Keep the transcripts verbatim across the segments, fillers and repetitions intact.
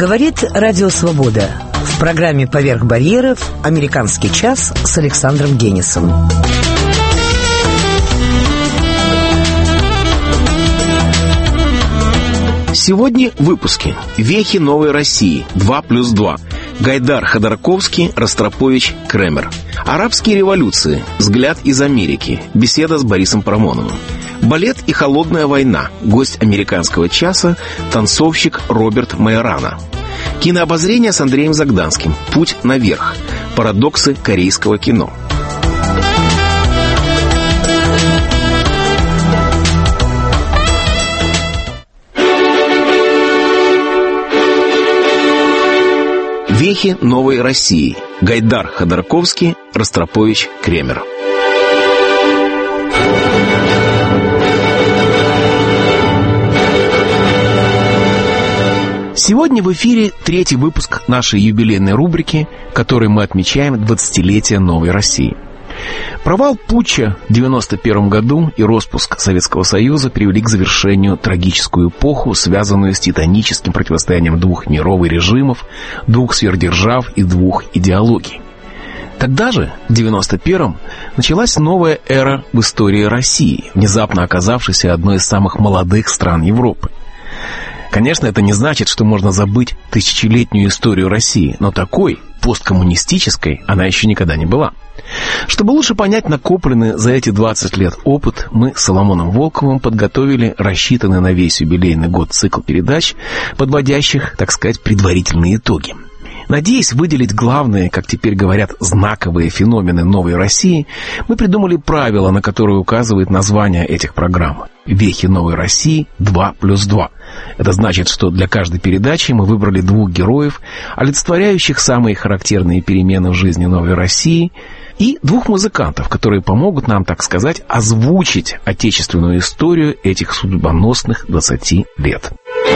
Говорит Радио Свобода. В программе «Поверх барьеров» «Американский час» с Александром Генисом. Сегодня в выпуске «Вехи новой России. два плюс два». Гайдар, Ходорковский, Ростропович, Кремер. Арабские революции. Взгляд из Америки. Беседа с Борисом Парамоновым. Балет и холодная война. Гость «Американского часа» танцовщик Роберт Майорана. Кинообозрение с Андреем Загданским. Путь наверх. Парадоксы корейского кино. Вехи новой России. Гайдар, Ходорковский, Ростропович, Кремер. Сегодня в эфире третий выпуск нашей юбилейной рубрики, которой мы отмечаем двадцатилетие новой России. Провал путча в девяносто первом году и распуск Советского Союза привели к завершению трагическую эпоху, связанную с титаническим противостоянием двух миров и режимов, двух сверхдержав и двух идеологий. Тогда же, в девяносто первом, началась новая эра в истории России, внезапно оказавшейся одной из самых молодых стран Европы. Конечно, это не значит, что можно забыть тысячелетнюю историю России, но такой, посткоммунистической, она еще никогда не была. Чтобы лучше понять накопленный за эти двадцать лет опыт, мы с Соломоном Волковым подготовили рассчитанный на весь юбилейный год цикл передач, подводящих, так сказать, предварительные итоги. Надеясь выделить главные, как теперь говорят, знаковые феномены новой России, мы придумали правила, на которые указывает название этих программ. «Вехи новой России. два плюс два». Это значит, что для каждой передачи мы выбрали двух героев, олицетворяющих самые характерные перемены в жизни новой России, и двух музыкантов, которые помогут нам, так сказать, озвучить отечественную историю этих судьбоносных двадцати лет.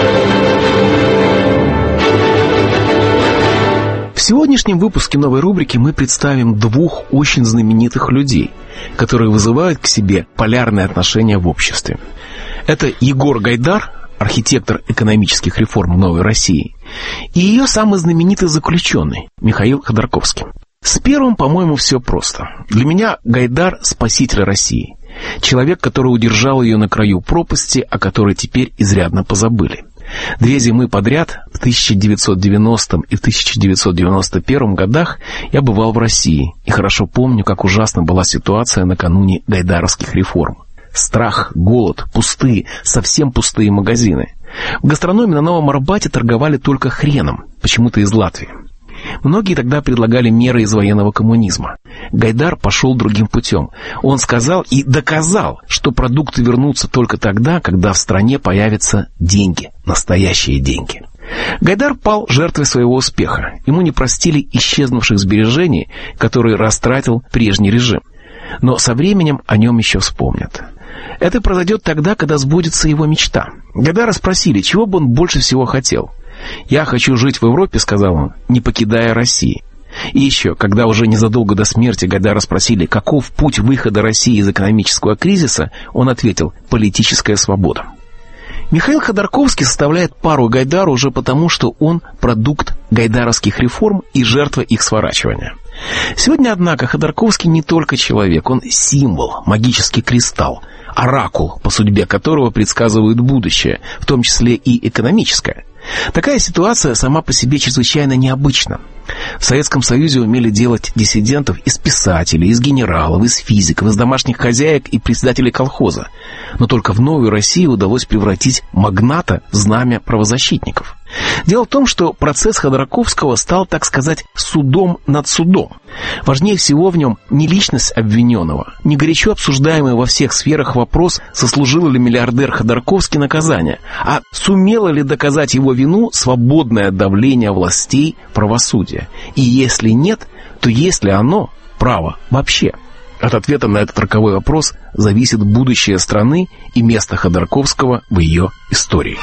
В сегодняшнем выпуске новой рубрики мы представим двух очень знаменитых людей, которые вызывают к себе полярные отношения в обществе. Это Егор Гайдар, архитектор экономических реформ новой России, и ее самый знаменитый заключенный Михаил Ходорковский. С первым, по-моему, все просто. Для меня Гайдар – спаситель России. Человек, который удержал ее на краю пропасти, о которой теперь изрядно позабыли. Две зимы подряд, в тысяча девятьсот девяностом и в тысяча девятьсот девяносто первом годах, я бывал в России и хорошо помню, как ужасна была ситуация накануне гайдаровских реформ. Страх, голод, пустые, совсем пустые магазины. В гастрономе на Новом Арбате торговали только хреном, почему-то из Латвии. Многие тогда предлагали меры из военного коммунизма. Гайдар пошел другим путем. Он сказал и доказал, что продукты вернутся только тогда, когда в стране появятся деньги, настоящие деньги. Гайдар пал жертвой своего успеха. Ему не простили исчезнувших сбережений, которые растратил прежний режим. Но со временем о нем еще вспомнят. Это произойдет тогда, когда сбудется его мечта. Гайдара спросили, чего бы он больше всего хотел. «Я хочу жить в Европе», — сказал он, — «не покидая России». И еще, когда уже незадолго до смерти Гайдара спросили, каков путь выхода России из экономического кризиса, он ответил: «Политическая свобода». Михаил Ходорковский составляет пару Гайдару уже потому, что он продукт гайдаровских реформ и жертва их сворачивания. Сегодня, однако, Ходорковский не только человек, он символ, магический кристалл, оракул, по судьбе которого предсказывают будущее, в том числе и экономическое. Такая ситуация сама по себе чрезвычайно необычна. В Советском Союзе умели делать диссидентов из писателей, из генералов, из физиков, из домашних хозяек и председателей колхоза. Но только в новую Россию удалось превратить магната в знамя правозащитников. Дело в том, что процесс Ходорковского стал, так сказать, судом над судом. Важнее всего в нем не личность обвиненного, не горячо обсуждаемый во всех сферах вопрос, сослужил ли миллиардер Ходорковский наказание, а сумело ли доказать его вину свободное от давления властей правосудия. И если нет, то есть ли оно право вообще? От ответа на этот роковой вопрос зависит будущее страны и место Ходорковского в ее истории.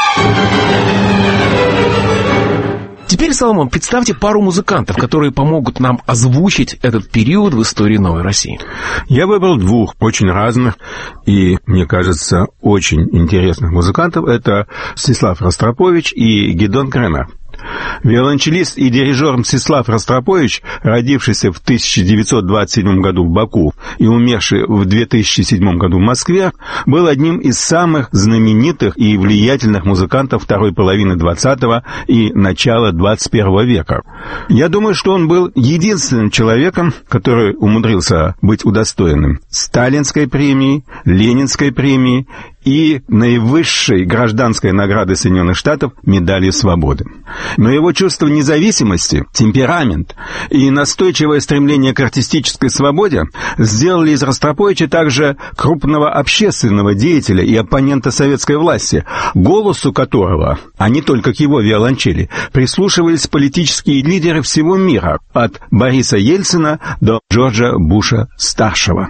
Теперь, Соломон, представьте пару музыкантов, которые помогут нам озвучить этот период в истории новой России. Я выбрал двух очень разных и, мне кажется, очень интересных музыкантов. Это Мстислав Ростропович и Гидеон Кремер. Виолончелист и дирижер Мстислав Ростропович, родившийся в тысяча девятьсот двадцать седьмом году в Баку и умерший в две тысячи седьмом году в Москве, был одним из самых знаменитых и влиятельных музыкантов второй половины двадцатого и начала двадцать первого века. Я думаю, что он был единственным человеком, который умудрился быть удостоенным Сталинской премии, Ленинской премии и наивысшей гражданской награды Соединенных Штатов медалью свободы. Но его чувство независимости, темперамент и настойчивое стремление к артистической свободе сделали из Ростроповича также крупного общественного деятеля и оппонента советской власти, голосу которого, а не только к его виолончели, прислушивались политические лидеры всего мира, от Бориса Ельцина до Джорджа Буша-старшего.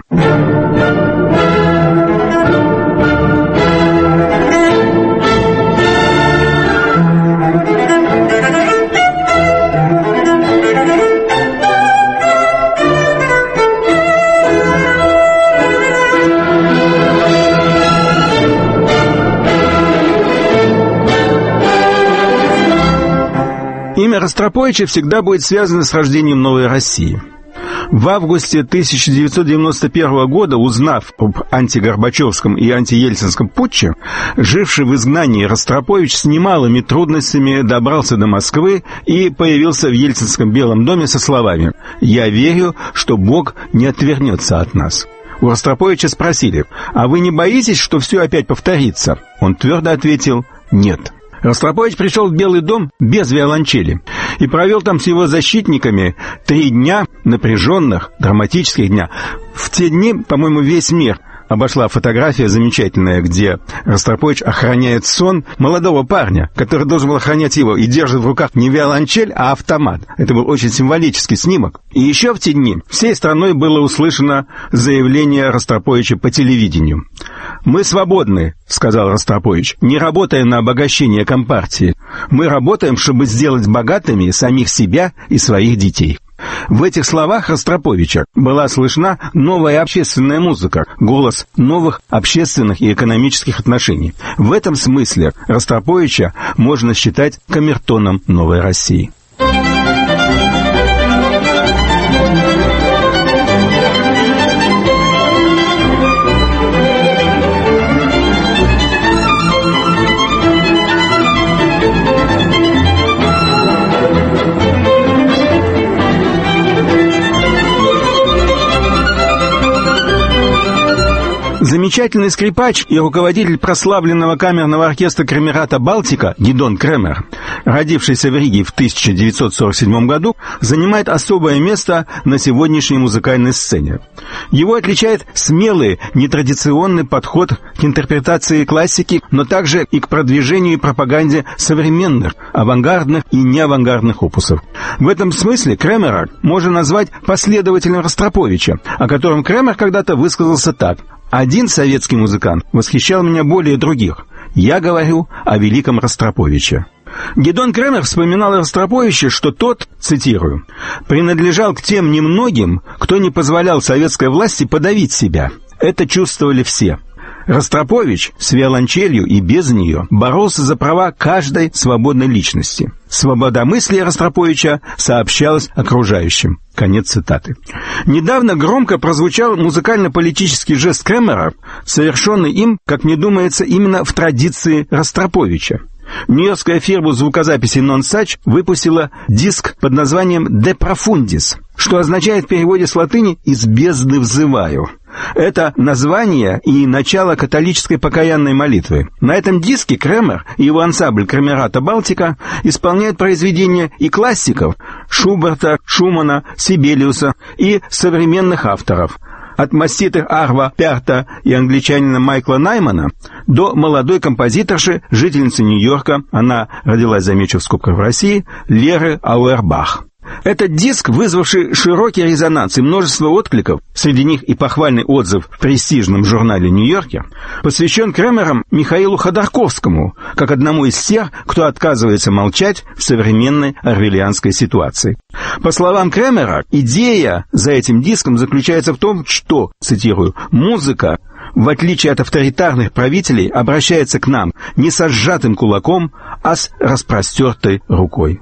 Имя Ростроповича всегда будет связано с рождением новой России. В августе тысяча девятьсот девяносто первого года, узнав об антигорбачевском и антиельцинском путче, живший в изгнании Ростропович с немалыми трудностями добрался до Москвы и появился в Ельцинском Белом доме со словами «Я верю, что Бог не отвернется от нас». У Ростроповича спросили: «А вы не боитесь, что все опять повторится?» Он твердо ответил «Нет». Ростропович пришел в Белый дом без виолончели и провел там с его защитниками три дня, напряженных, драматических дня. В те дни, по-моему, весь мир обошла фотография замечательная, где Ростропович охраняет сон молодого парня, который должен был охранять его, и держит в руках не виолончель, а автомат. Это был очень символический снимок. И еще в те дни всей страной было услышано заявление Ростроповича по телевидению. «Мы свободны», — сказал Ростропович, — «не работая на обогащение Компартии. Мы работаем, чтобы сделать богатыми самих себя и своих детей». В этих словах Ростроповича была слышна новая общественная музыка, голос новых общественных и экономических отношений. В этом смысле Ростроповича можно считать камертоном новой России. Замечательный скрипач и руководитель прославленного камерного оркестра Кремерата «Балтика» Гидон Кремер, родившийся в Риге в тысяча девятьсот сорок седьмом году, занимает особое место на сегодняшней музыкальной сцене. Его отличает смелый, нетрадиционный подход к интерпретации классики, но также и к продвижению и пропаганде современных, авангардных и неавангардных опусов. В этом смысле Кремера можно назвать последователем Ростроповича, о котором Кремер когда-то высказался так: «Один советский музыкант восхищал меня более других. Я говорю о великом Ростроповиче». Гидон Кремер вспоминал о Ростроповиче, что тот, цитирую, «принадлежал к тем немногим, кто не позволял советской власти подавить себя. Это чувствовали все. Ростропович с виолончелью и без нее боролся за права каждой свободной личности. Свободомыслие Ростроповича сообщалось окружающим». Конец цитаты. Недавно громко прозвучал музыкально-политический жест Кремера, совершенный им, как мне думается, именно в традиции Ростроповича. Нью-Йоркская фирма звукозаписи Nonsuch выпустила диск под названием «De Profundis», что означает в переводе с латыни «из бездны взываю». Это название и начало католической покаянной молитвы. На этом диске Кремер и его ансамбль Кремерата «Балтика» исполняют произведения и классиков Шуберта, Шумана, Сибелиуса и современных авторов, от маститых Арва Пярта и англичанина Майкла Наймана до молодой композиторши, жительницы Нью-Йорка, она родилась, замечу в скобках, в России, Леры Ауэрбах. Этот диск, вызвавший широкий резонанс и множество откликов, среди них и похвальный отзыв в престижном журнале «Нью-Йорке», посвящен Кремерам Михаилу Ходорковскому, как одному из тех, кто отказывается молчать в современной орвелианской ситуации. По словам Кремера, идея за этим диском заключается в том, что, цитирую, «музыка, в отличие от авторитарных правителей, обращается к нам не со сжатым кулаком, а с распростертой рукой».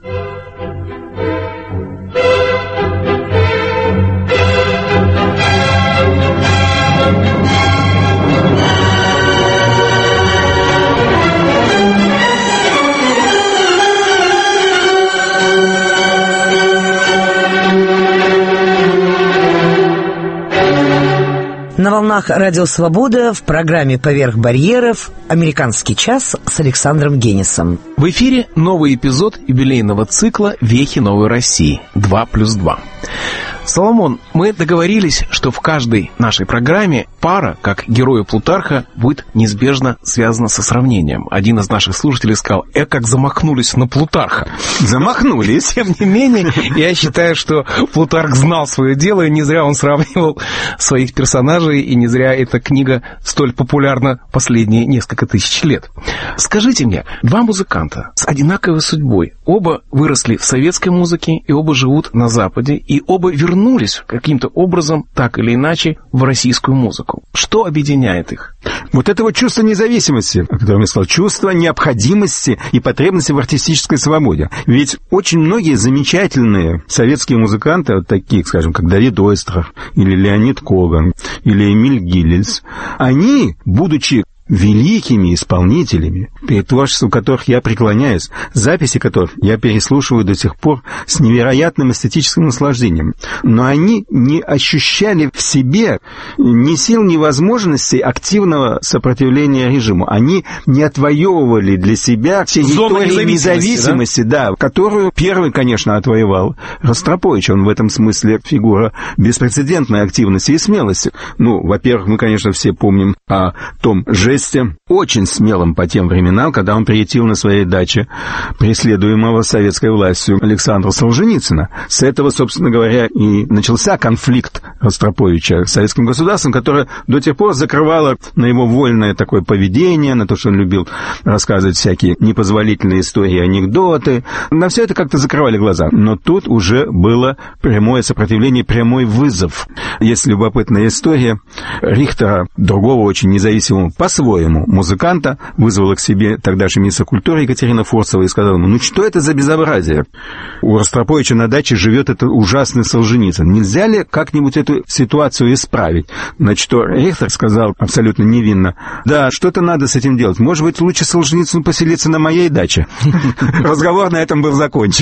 На волнах Радио Свобода в программе «Поверх барьеров» «Американский час» с Александром Генисом. В эфире новый эпизод юбилейного цикла «Вехи новой России» два плюс два. Соломон, мы договорились, что в каждой нашей программе пара, как героя Плутарха, будет неизбежно связана со сравнением. Один из наших слушателей сказал: «Э, как замахнулись на Плутарха». Замахнулись. Тем не менее, я считаю, что Плутарх знал свое дело, и не зря он сравнивал своих персонажей, и не зря эта книга столь популярна последние несколько тысяч лет. Скажите мне, два музыканта с одинаковой судьбой, оба выросли в советской музыке, и оба живут на Западе, и оба вернулись вернулись каким-то образом, так или иначе, в российскую музыку. Что объединяет их? Вот это вот чувство независимости, о котором я сказал, чувство необходимости и потребности в артистической свободе. Ведь очень многие замечательные советские музыканты, вот такие, скажем, как Давид Ойстрах, или Леонид Коган, или Эмиль Гиллис, они, будучи великими исполнителями, перед творчеством которых я преклоняюсь, записи которых я переслушиваю до сих пор с невероятным эстетическим наслаждением. Но они не ощущали в себе ни сил, ни возможностей активного сопротивления режиму. Они не отвоевывали для себя территорию независимости, независимости да? Да, которую первый, конечно, отвоевал Ростропович. Он в этом смысле фигура беспрецедентной активности и смелости. Ну, во-первых, мы, конечно, все помним о том жесте, очень смелым по тем временам, когда он приютил на своей даче преследуемого советской властью Александра Солженицына. С этого, собственно говоря, и начался конфликт Ростроповича с советским государством, которое до тех пор закрывало на его вольное такое поведение, на то, что он любил рассказывать всякие непозволительные истории, анекдоты. На все это как-то закрывали глаза. Но тут уже было прямое сопротивление, прямой вызов. Есть любопытная история Рихтера, другого очень независимого по-своему музыканта, вызвала к себе тогдашняя министр культуры Екатерина Фурцева и сказала ему: ну что это за безобразие? У Ростроповича на даче живет этот ужасный Солженицын. Нельзя ли как-нибудь эту ситуацию исправить? На что Рихтер сказал абсолютно невинно: да, что-то надо с этим делать. Может быть, лучше Солженицыну поселиться на моей даче? Разговор на этом был закончен.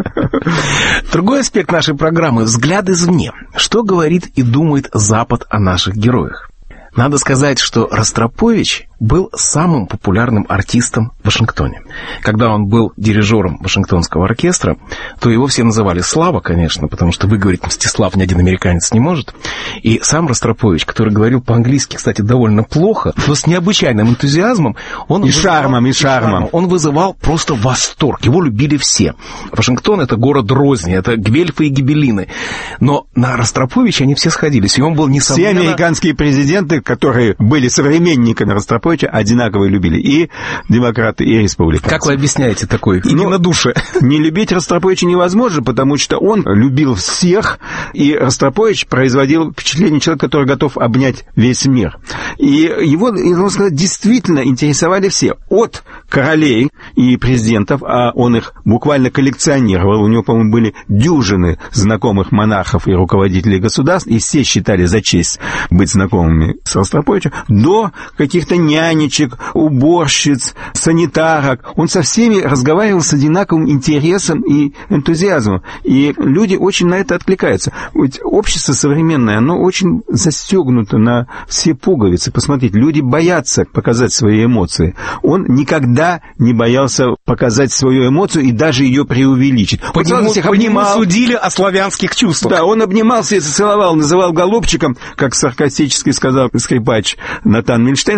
Другой аспект нашей программы — взгляд извне. Что говорит и думает Запад о наших героях? Надо сказать, что Ростропович был самым популярным артистом в Вашингтоне. Когда он был дирижером Вашингтонского оркестра, то его все называли Слава, конечно, потому что выговорить Мстислав ни один американец не может. И сам Ростропович, который говорил по-английски, кстати, довольно плохо, но с необычайным энтузиазмом, он и вызывал, шармом, и шармом. Он вызывал просто восторг. Его любили все. Вашингтон — это город розни, это гвельфы и гибеллины. Но на Ростроповича они все сходились, и он был несомненно... Все американские президенты, которые были современниками Ростроповича, одинаково любили и демократы, и республиканцы. Как вы объясняете такое единодушие? Ну, не любить Ростроповича невозможно, потому что он любил всех, и Ростропович производил впечатление человека, который готов обнять весь мир. И его, можно сказать, действительно интересовали все. От королей и президентов, а он их буквально коллекционировал, у него, по-моему, были дюжины знакомых монархов и руководителей государств, и все считали за честь быть знакомыми с Ростроповичем, до каких-то нянечек, уборщиц, санитарок. Он со всеми разговаривал с одинаковым интересом и энтузиазмом. И люди очень на это откликаются. Ведь общество современное, оно очень застегнуто на все пуговицы. Посмотрите, люди боятся показать свои эмоции. Он никогда не боялся показать свою эмоцию и даже ее преувеличить. По нему, всех обнимал. По нему судили о славянских чувствах. Да, он обнимался и зацеловал, называл голубчиком, как саркастически сказал скрипач Натан Мильштейн, хорошо его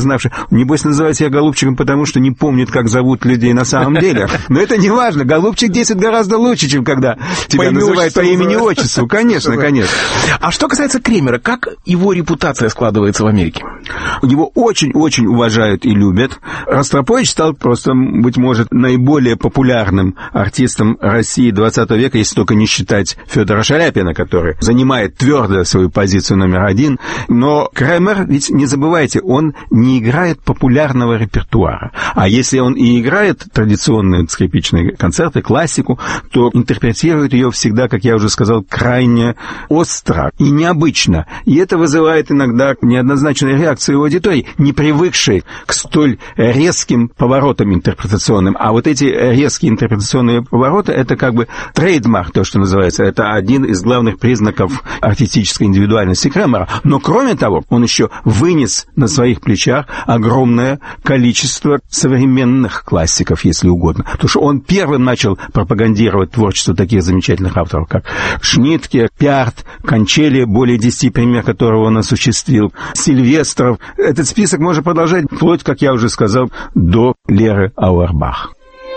узнавший, небось называет себя голубчиком, потому что не помнит, как зовут людей на самом деле. Но это не важно. Голубчик десять гораздо лучше, чем когда тебя называют по имени-отчеству. Конечно, конечно. А что касается Кремера, как его репутация складывается в Америке? Его очень-очень уважают и любят. Ростропович стал просто, быть может, наиболее популярным артистом России двадцатого века, если только не считать Федора Шаляпина, который занимает твердо свою позицию номер один. Но Кремер, ведь не забывайте, он не играет популярного репертуара. А если он и играет традиционные скрипичные концерты, классику, то интерпретирует ее всегда, как я уже сказал, крайне остро и необычно. И это вызывает иногда неоднозначные реакции у аудитории, не привыкшей к столь резким поворотам интерпретационным. А вот эти резкие интерпретационные повороты — это как бы трейдмарк, то, что называется. Это один из главных признаков артистической индивидуальности Кремера. Но, кроме того, он еще вынес на своих плечах огромное количество современных классиков, если угодно. Потому что он первым начал пропагандировать творчество таких замечательных авторов, как Шнитке, Пиарт, Кончели, более десяти премьер которого он осуществил, Сильвестров. Этот список можно продолжать вплоть, как я уже сказал, до Леры Ауэрбах.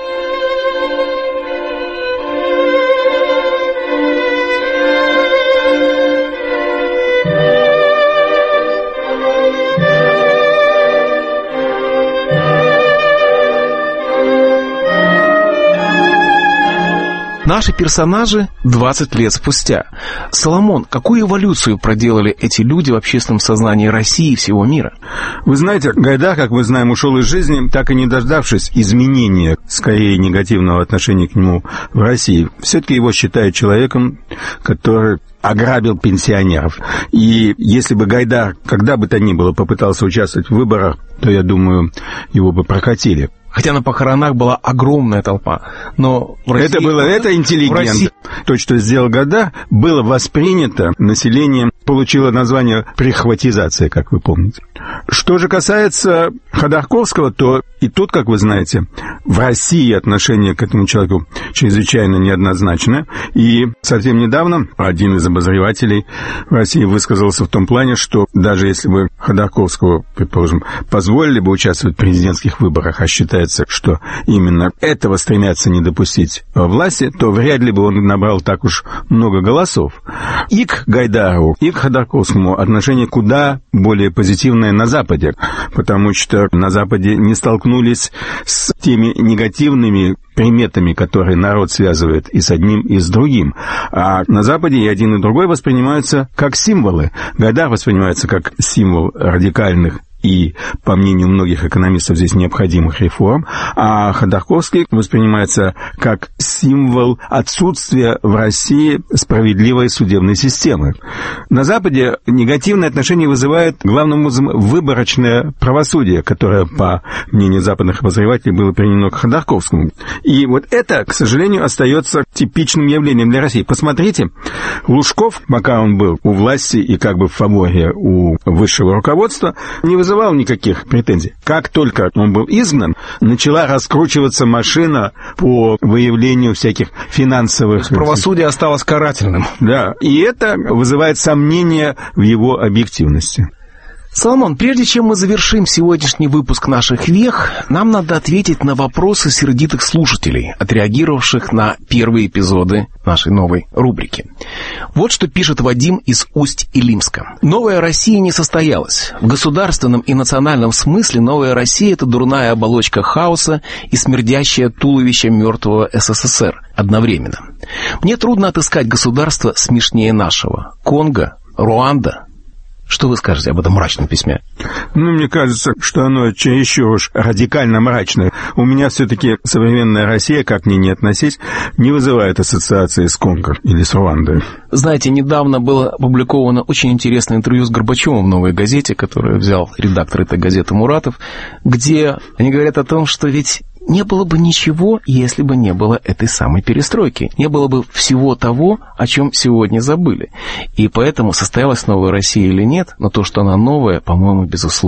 Наши персонажи двадцать лет спустя. Соломон, какую эволюцию проделали эти люди в общественном сознании России и всего мира? Вы знаете, Гайдар, как мы знаем, ушел из жизни, так и не дождавшись изменения, скорее негативного отношения к нему в России. Все-таки его считают человеком, который ограбил пенсионеров. И если бы Гайдар, когда бы то ни было, попытался участвовать в выборах, то, я думаю, его бы прокатили. Хотя на похоронах была огромная толпа. Но в России... Это было, это интеллигент. России... То, что сделал Гайдар, было воспринято населением, получило название прихватизация, как вы помните. Что же касается Ходорковского, то и тут, как вы знаете, в России отношение к этому человеку чрезвычайно неоднозначное. И совсем недавно один из обозревателей в России высказался в том плане, что даже если бы Ходорковского, предположим, позволили бы участвовать в президентских выборах, а считается, что именно этого стремятся не допустить во власти, то вряд ли бы он набрал так уж много голосов. И к Гайдару, и к Ходорковскому отношение куда более позитивное на Западе, потому что на Западе не столкнулись с теми негативными приметами, которые народ связывает и с одним, и с другим. А на Западе и один, и другой воспринимаются как символы. Гайдар воспринимается как символ радикальных и, по мнению многих экономистов, здесь необходимых реформ, а Ходорковский воспринимается как символ отсутствия в России справедливой судебной системы. На Западе негативное отношение вызывает главным образом выборочное правосудие, которое, по мнению западных обозревателей, было применено к Ходорковскому. И вот это, к сожалению, остается типичным явлением для России. Посмотрите, Лужков, пока он был у власти и как бы в фаворе у высшего руководства, не вызывал никаких претензий. Как только он был изгнан, начала раскручиваться машина по выявлению всяких финансовых... Правосудие осталось карательным. Да, и это вызывает сомнения в его объективности. Соломон, прежде чем мы завершим сегодняшний выпуск наших вех, нам надо ответить на вопросы сердитых слушателей, отреагировавших на первые эпизоды нашей новой рубрики. Вот что пишет Вадим из Усть-Илимска. Новая Россия не состоялась. В государственном и национальном смысле новая Россия — это дурная оболочка хаоса и смердящее туловище мертвого СССР одновременно. Мне трудно отыскать государство смешнее нашего. Конго, Руанда. Что вы скажете об этом мрачном письме? Ну, мне кажется, что оно чересчур уж радикально мрачное. У меня все-таки современная Россия, как ни не относись, не вызывает ассоциации с Конго или с Руандой. Знаете, недавно было опубликовано очень интересное интервью с Горбачевым в «Новой газете», которое взял редактор этой газеты Муратов, где они говорят о том, что ведь не было бы ничего, если бы не было этой самой перестройки. Не было бы всего того, о чем сегодня забыли. И поэтому состоялась новая Россия или нет, но то, что она новая, по-моему, безусловно.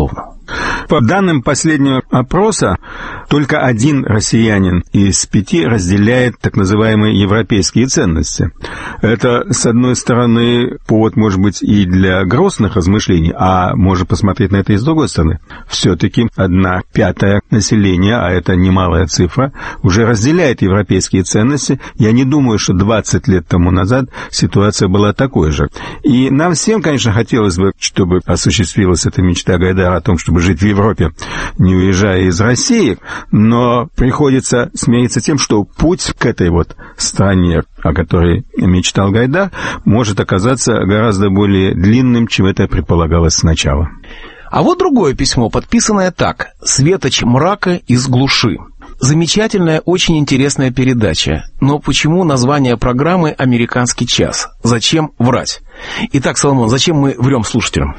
По данным последнего опроса, только один россиянин из пяти разделяет так называемые европейские ценности. Это, с одной стороны, повод, может быть, и для грустных размышлений, а можно посмотреть на это и с другой стороны. Все-таки одна пятая населения, а это немалая цифра, уже разделяет европейские ценности. Я не думаю, что двадцать лет тому назад ситуация была такой же. И нам всем, конечно, хотелось бы, чтобы осуществилась эта мечта Гайдара о том, чтобы жить в Европе, не уезжая из России, но приходится смириться тем, что путь к этой вот стране, о которой мечтал Гайдар, может оказаться гораздо более длинным, чем это предполагалось сначала. А вот другое письмо, подписанное так: «Светоч мрака из глуши». Замечательная, очень интересная передача. Но почему название программы «Американский час»? Зачем врать? Итак, Соломон, зачем мы врем слушателям?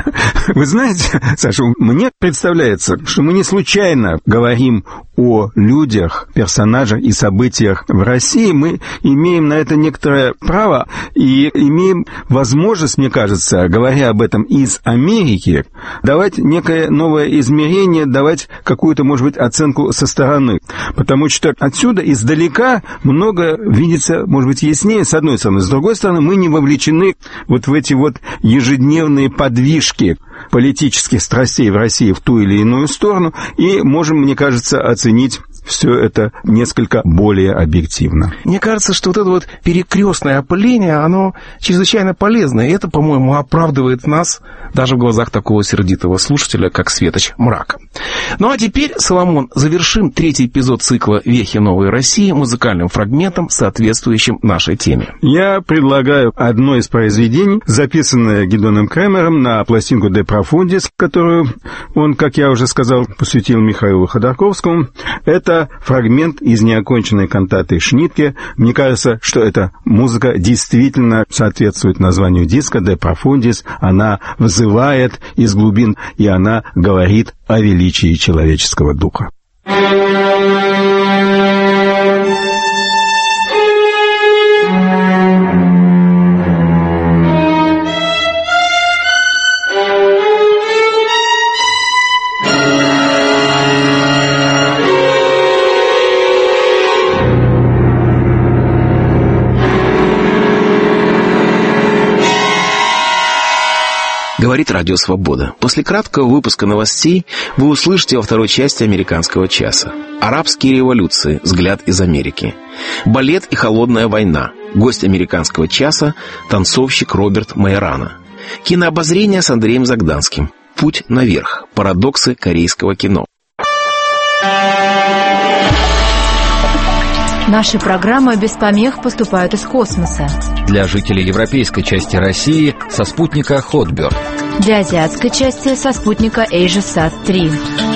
Вы знаете, Саша, мне представляется, что мы не случайно говорим о людях, персонажах и событиях в России. Мы имеем на это некоторое право и имеем возможность, мне кажется, говоря об этом из Америки, давать некое новое измерение, давать какую-то, может быть, оценку со стороны. Потому что отсюда, издалека, много видится, может быть, яснее, с одной стороны. С другой стороны, мы не вовлечены вот в эти вот ежедневные подвижки политических страстей в России в ту или иную сторону, и можем, мне кажется, оценить все это несколько более объективно. Мне кажется, что вот это вот перекрестное опыление, оно чрезвычайно полезно, и это, по-моему, оправдывает нас даже в глазах такого сердитого слушателя, как Светоч мрака. Ну а теперь, Соломон, завершим третий эпизод цикла «Вехи новой России» музыкальным фрагментом, соответствующим нашей теме. Я предлагаю одно из произведений, записанное Гидоном Кремером на пластинку «De Profundis», которую он, как я уже сказал, посвятил Михаилу Ходорковскому. Это фрагмент из неоконченной кантаты Шнитке. Мне кажется, что эта музыка действительно соответствует названию диска «De Profundis». Она взывает из глубин, и она говорит о величии человеческого духа. Говорит Радио Свобода. После краткого выпуска новостей вы услышите во второй части «Американского часа». Арабские революции. Взгляд из Америки. Балет и холодная война. Гость «Американского часа» – танцовщик Роберт Майорана. Кинообозрение с Андреем Загданским. Путь наверх. Парадоксы корейского кино. Наши программы без помех поступают из космоса. Для жителей европейской части России со спутника Хотберт. Для азиатской части со спутника AsiaSat три.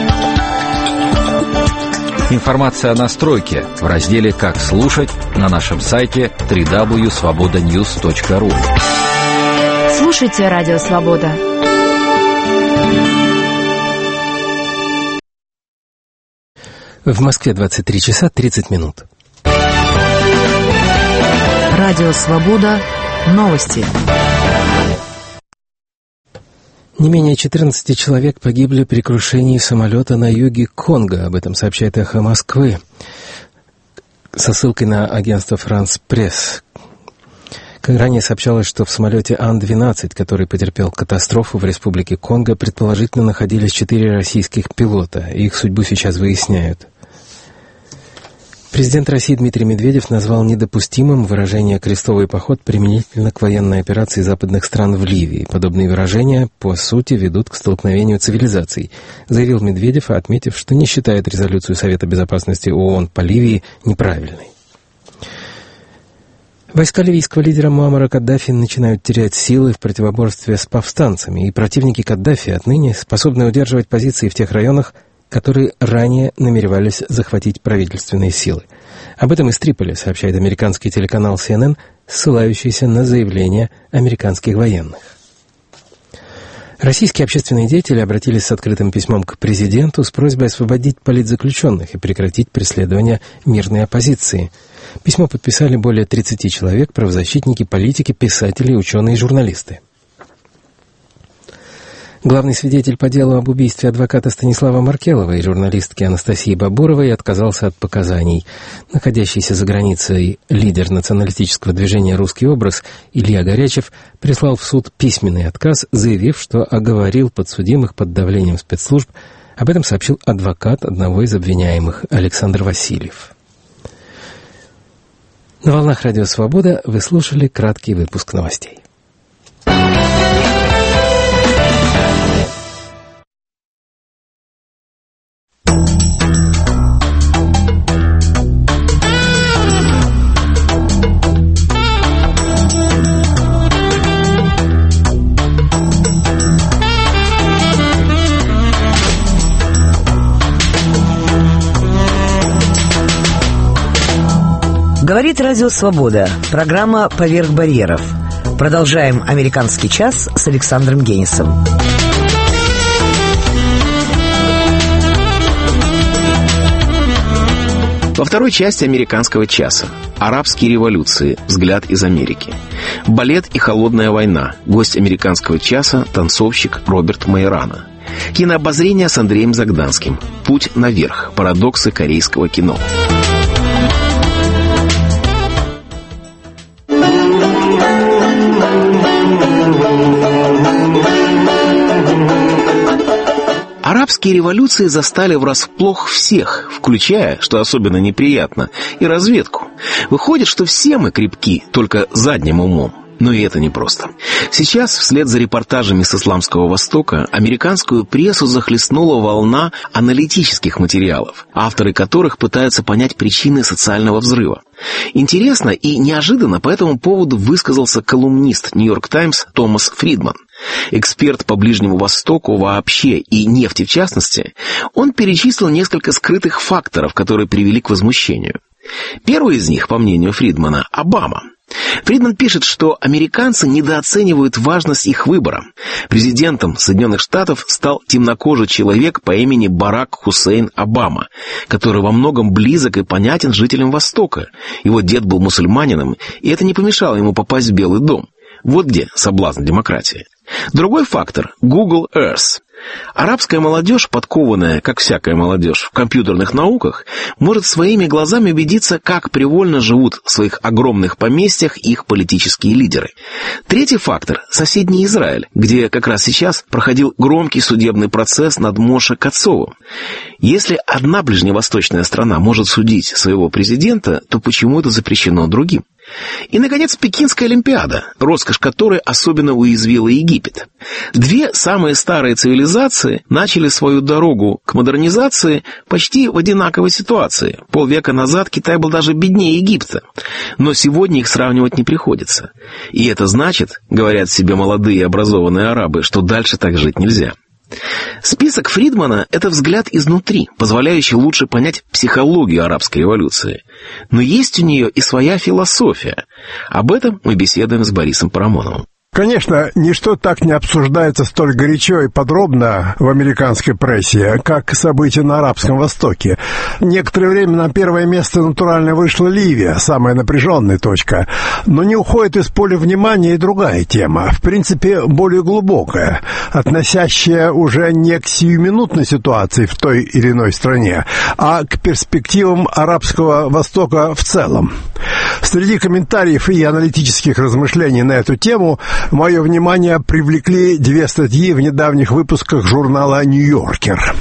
Информация о настройке в разделе «Как слушать» на нашем сайте дабл ю дабл ю дабл ю точка свобода ньюс точка ру. Слушайте Радио Свобода. В Москве двадцать три часа тридцать минут. Радио Свобода. Новости. Не менее четырнадцати человек погибли при крушении самолета на юге Конго. Об этом сообщает «Эхо Москвы» со ссылкой на агентство «Франс Пресс». Как ранее сообщалось, что в самолете Ан двенадцать, который потерпел катастрофу в Республике Конго, предположительно находились четыре российских пилота. Их судьбу сейчас выясняют. Президент России Дмитрий Медведев назвал недопустимым выражение «крестовый поход» применительно к военной операции западных стран в Ливии. Подобные выражения, по сути, ведут к столкновению цивилизаций, заявил Медведев, отметив, что не считает резолюцию Совета Безопасности ООН по Ливии неправильной. Войска ливийского лидера Муаммара Каддафи начинают терять силы в противоборстве с повстанцами, и противники Каддафи отныне способны удерживать позиции в тех районах, которые ранее намеревались захватить правительственные силы. Об этом из Триполи сообщает американский телеканал си эн эн, ссылающийся на заявления американских военных. Российские общественные деятели обратились с открытым письмом к президенту с просьбой освободить политзаключенных и прекратить преследование мирной оппозиции. Письмо подписали более тридцати человек, правозащитники, политики, писатели, ученые и журналисты. Главный свидетель по делу об убийстве адвоката Станислава Маркелова и журналистки Анастасии Бабуровой отказался от показаний. Находящийся за границей лидер националистического движения «Русский образ» Илья Горячев прислал в суд письменный отказ, заявив, что оговорил подсудимых под давлением спецслужб. Об этом сообщил адвокат одного из обвиняемых Александр Васильев. На волнах Радио Свобода вы слушали краткий выпуск новостей. Говорит Радио Свобода. Программа «Поверх барьеров». Продолжаем «Американский час» с Александром Генисом. Во второй части «Американского часа» арабские революции. Взгляд из Америки. Балет и холодная война. Гость «Американского часа» танцовщик Роберт Майрана. Кинообозрение с Андреем Загданским. Путь наверх. Парадоксы корейского кино. Арабские революции застали врасплох всех, включая, что особенно неприятно, и разведку. Выходит, что все мы крепки, только задним умом. Но и это непросто. Сейчас, вслед за репортажами с Исламского Востока, американскую прессу захлестнула волна аналитических материалов, авторы которых пытаются понять причины социального взрыва. Интересно и неожиданно по этому поводу высказался колумнист «Нью-Йорк Таймс» Томас Фридман. Эксперт по Ближнему Востоку вообще и нефти в частности, он перечислил несколько скрытых факторов, которые привели к возмущению. Первый из них, по мнению Фридмана, Обама. Фридман пишет, что американцы недооценивают важность их выбора. Президентом Соединенных Штатов стал темнокожий человек по имени Барак Хусейн Обама, который во многом близок и понятен жителям Востока. Его дед был мусульманином, и это не помешало ему попасть в Белый дом. Вот где соблазн демократии. Другой фактор – Google Earth. Арабская молодежь, подкованная, как всякая молодежь, в компьютерных науках, может своими глазами убедиться, как привольно живут в своих огромных поместьях их политические лидеры. Третий фактор – соседний Израиль, где как раз сейчас проходил громкий судебный процесс над Моше Кацовым. Если одна ближневосточная страна может судить своего президента, то почему это запрещено другим? И, наконец, Пекинская Олимпиада, роскошь которой особенно уязвила Египет. Две самые старые цивилизации начали свою дорогу к модернизации почти в одинаковой ситуации. Полвека назад Китай был даже беднее Египта. Но сегодня их сравнивать не приходится. И это значит, говорят себе молодые образованные арабы, что дальше так жить нельзя. Список Фридмана – это взгляд изнутри, позволяющий лучше понять психологию арабской революции. Но есть у нее и своя философия. Об этом мы беседуем с Борисом Парамоновым. Конечно, ничто так не обсуждается столь горячо и подробно в американской прессе, как события на Арабском Востоке. Некоторое время на первое место натурально вышла Ливия, самая напряженная точка. Но не уходит из поля внимания и другая тема, в принципе, более глубокая, относящая уже не к сиюминутной ситуации в той или иной стране, а к перспективам Арабского Востока в целом. Среди комментариев и аналитических размышлений на эту тему мое внимание привлекли две статьи в недавних выпусках журнала «Нью-Йоркер».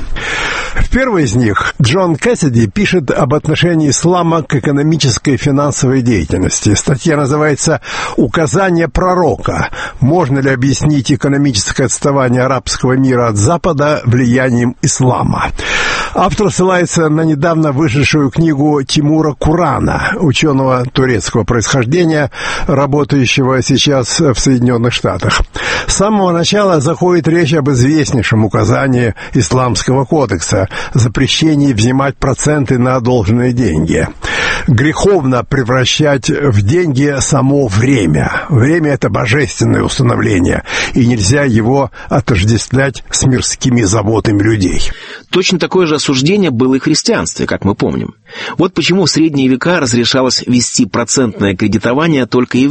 В первой из них Джон Кэссиди пишет об отношении ислама к экономической и финансовой деятельности. Статья называется «Указание пророка. Можно ли объяснить экономическое отставание арабского мира от Запада влиянием ислама?». Автор ссылается на недавно вышедшую книгу Тимура Курана, ученого турецкого происхождения, работающего сейчас в Соединенных Штатах. С самого начала заходит речь об известнейшем указании Исламского кодекса – запрещении взимать проценты на одолженные деньги. Греховно превращать в деньги само время. Время – это божественное установление, и нельзя его отождествлять с мирскими заботами людей. Точно такое же осуждение было и в христианстве, как мы помним. Вот почему в средние века разрешалось вести процентное кредитование только евреям.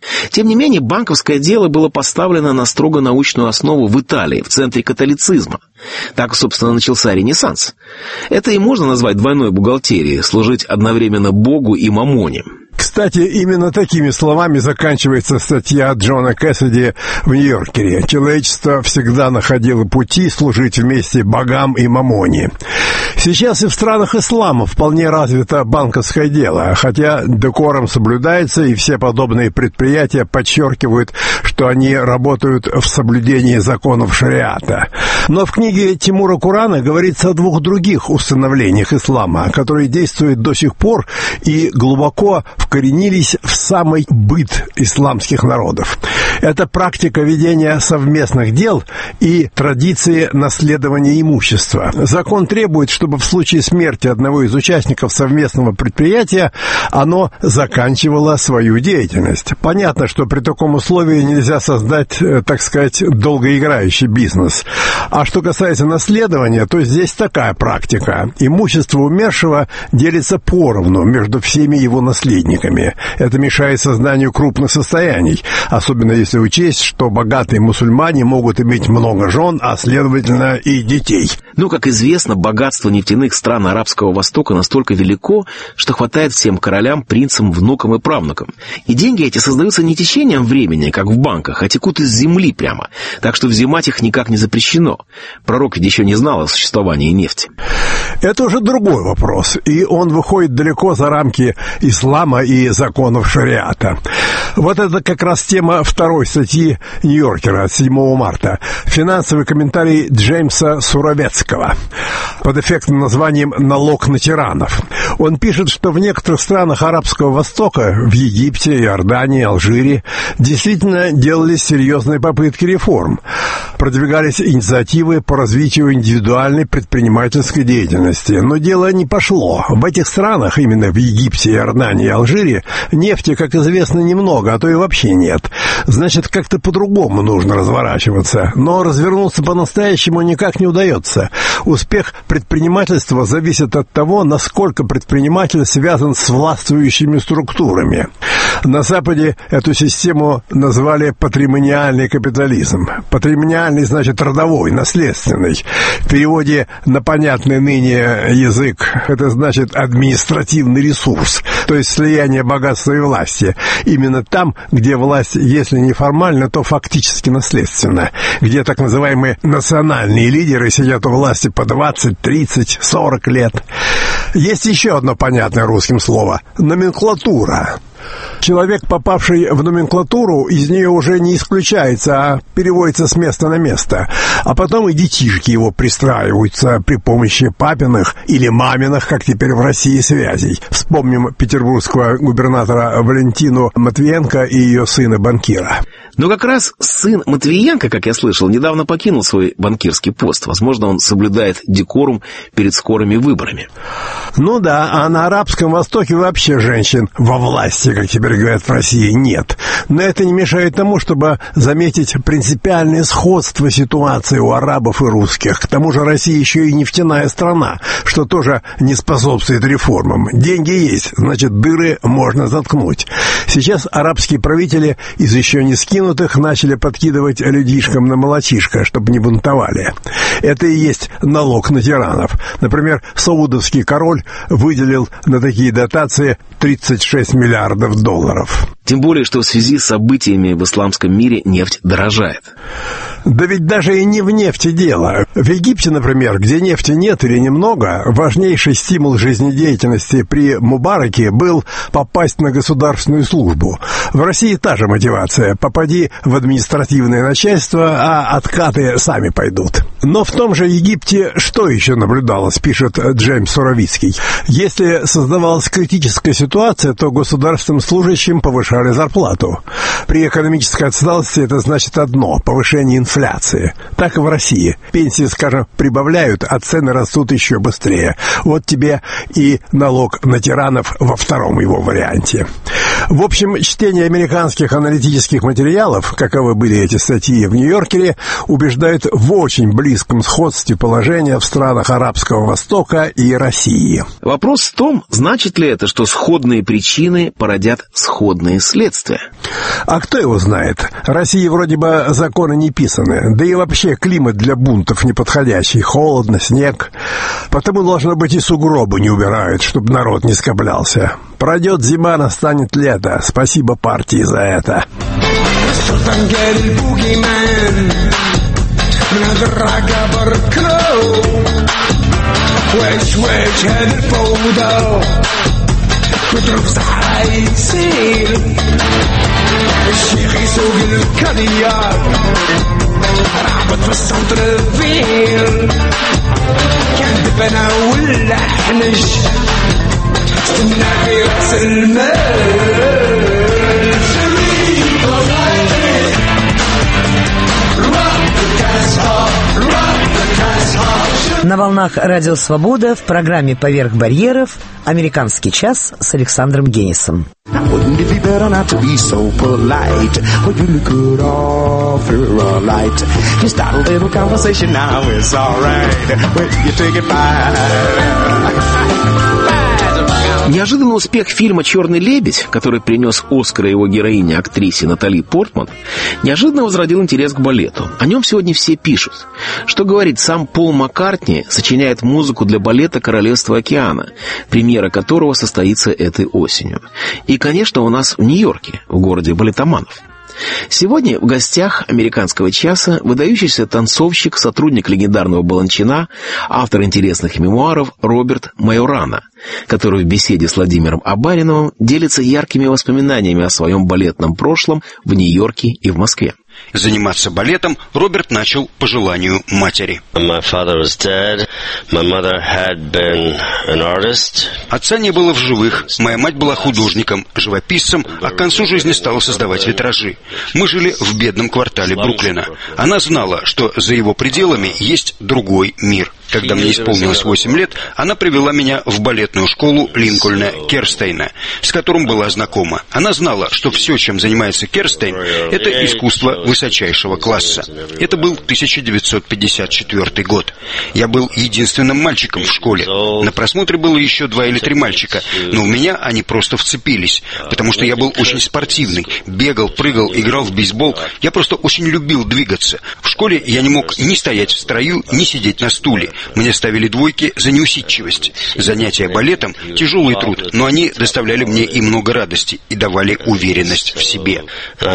Тем не менее, банковское дело было поставлено на строго научную основу в Италии, в центре католицизма. Так, собственно, начался Ренессанс. Это и можно назвать двойной бухгалтерией, служить одновременно Богу и мамоне. Кстати, именно такими словами заканчивается статья Джона Кэссиди в Нью-Йоркере. Человечество всегда находило пути служить вместе богам и мамоне. Сейчас и в странах ислама вполне развито банковское дело, хотя декором соблюдается, и все подобные предприятия подчеркивают, что они работают в соблюдении законов шариата. Но в книге Тимура Курана говорится о двух других установлениях ислама, которые действуют до сих пор и глубоко вкоренились в самый быт исламских народов. Это практика ведения совместных дел и традиции наследования имущества. Закон требует, чтобы в случае смерти одного из участников совместного предприятия оно заканчивало свою деятельность. Понятно, что при таком условии нельзя создать, так сказать, долгоиграющий бизнес. А что касается наследования, то здесь такая практика. Имущество умершего делится поровну между всеми его наследниками. Это мешает созданию крупных состояний, особенно если учесть, что богатые мусульмане могут иметь много жен, а следовательно и детей. Ну, как известно, богатство нефтяных стран Арабского Востока настолько велико, что хватает всем королям, принцам, внукам и правнукам. И деньги эти создаются не течением времени, как в банках, а текут из земли прямо. Так что взимать их никак не запрещено. Пророк ведь еще не знал о существовании нефти. Это уже другой вопрос, и он выходит далеко за рамки ислама и законов шариата. Вот это как раз тема второй статьи Нью-Йоркера от седьмого марта. Финансовый комментарий Джеймса Суровецкого под эффектным названием «Налог на тиранов». Он пишет, что в некоторых странах Арабского Востока, в Египте, Иордании, Алжире, действительно делались серьезные попытки реформ. Продвигались инициативы по развитию индивидуальной предпринимательской деятельности. Но дело не пошло. В этих странах, именно в Египте, Иордании и Алжире, нефти, как известно, немного, а то и вообще нет. Значит, как-то по-другому нужно разворачиваться. Но развернуться по-настоящему никак не удается. Успех предпринимательства зависит от того, насколько предприниматель связан с властвующими структурами. На Западе эту систему назвали патримониальный капитализм. Патримониальный значит родовой, наследственный. В переводе на понятный ныне язык это значит административный ресурс, то есть слияние богатства и власти. Именно там, где власть, если не формально, то фактически наследственна, где так называемые национальные лидеры сидят у власти по двадцать, тридцать, сорок лет. Есть еще одно понятное русским слово – номенклатура. Человек, попавший в номенклатуру, из нее уже не исключается, а переводится с места на место. А потом и детишки его пристраиваются при помощи папиных или маминых, как теперь в России, связей. Вспомним петербургского губернатора Валентину Матвиенко и ее сына-банкира. Но как раз сын Матвиенко, как я слышал, недавно покинул свой банкирский пост. Возможно, он соблюдает декорум перед скорыми выборами. Ну да, а на Арабском Востоке вообще женщин во власти, как теперь говорят в России, нет. Но это не мешает тому, чтобы заметить принципиальное сходство ситуации у арабов и русских. К тому же Россия еще и нефтяная страна, что тоже не способствует реформам. Деньги есть, значит, дыры можно заткнуть. Сейчас арабские правители из еще не скинутых начали подкидывать людишкам на молочишко, чтобы не бунтовали. Это и есть налог на тиранов. Например, саудовский король выделил на такие дотации тридцать шесть миллиардов долларов. Тем более, что в связи с событиями в исламском мире нефть дорожает. Да ведь даже и не в нефти дело. В Египте, например, где нефти нет или немного, важнейший стимул жизнедеятельности при Мубараке был попасть на государственную службу. В России та же мотивация. Попади в административное начальство, а откаты сами пойдут. Но в том же Египте что еще наблюдалось, пишет Джеймс Суровицкий. Если создавалась критическая ситуация, то государственным служащим повышали зарплату. При экономической отсталости это значит одно – повышение инфляции. Так и в России. Пенсии, скажем, прибавляют, а цены растут еще быстрее. Вот тебе и налог на тиранов во втором его варианте. В общем, чтение американских аналитических материалов, каковы были эти статьи в Нью-Йоркере, убеждает в очень близком сходстве положения в странах Арабского Востока и России. Вопрос в том, значит ли это, что сходные причины породят сходные следствия. А кто его знает? России вроде бы законы не писаны, да и вообще климат для бунтов неподходящий, холодно, снег. Потому, должно быть, и сугробы не убирают, чтобы народ не скоблялся. Пройдет зима, настанет лето. Спасибо партии за это. وتروح صحراء يسير الشيخ يسوق الكادياك رعبت في السنتر فيل كان دبنا ولا حنش استنى في راس المال На волнах Радио Свобода в программе «Поверх барьеров» «Американский час» с Александром Генисом. Неожиданный успех фильма «Черный лебедь», который принес Оскар его героине, актрисе Натали Портман, неожиданно возродил интерес к балету. О нем сегодня все пишут. Что говорит, сам Пол Маккартни сочиняет музыку для балета «Королевство океана», премьера которого состоится этой осенью. И, конечно, у нас в Нью-Йорке, в городе балетоманов. Сегодня в гостях «Американского часа» выдающийся танцовщик, сотрудник легендарного Баланчина, автор интересных мемуаров Роберт Майорана, который в беседе с Владимиром Абариновым делится яркими воспоминаниями о своем балетном прошлом в Нью-Йорке и в Москве. Заниматься балетом Роберт начал по желанию матери. Отца не было в живых, моя мать была художником, живописцем, а к концу жизни стала создавать витражи. Мы жили в бедном квартале Бруклина. Она знала, что за его пределами есть другой мир. Когда мне исполнилось восемь лет, она привела меня в балетную школу Линкольна Керстейна, с которым была знакома. Она знала, что все, чем занимается Керстейн, это искусство высочайшего класса. Это был тысяча девятьсот пятьдесят четвёртый год. Я был единственным мальчиком в школе. На просмотре было еще два или три мальчика, но у меня они просто вцепились, потому что я был очень спортивный, бегал, прыгал, играл в бейсбол. Я просто очень любил двигаться. В школе я не мог ни стоять в строю, ни сидеть на стуле. Мне ставили двойки за неусидчивость. Занятия балетом – тяжелый труд, но они доставляли мне и много радости, и давали уверенность в себе.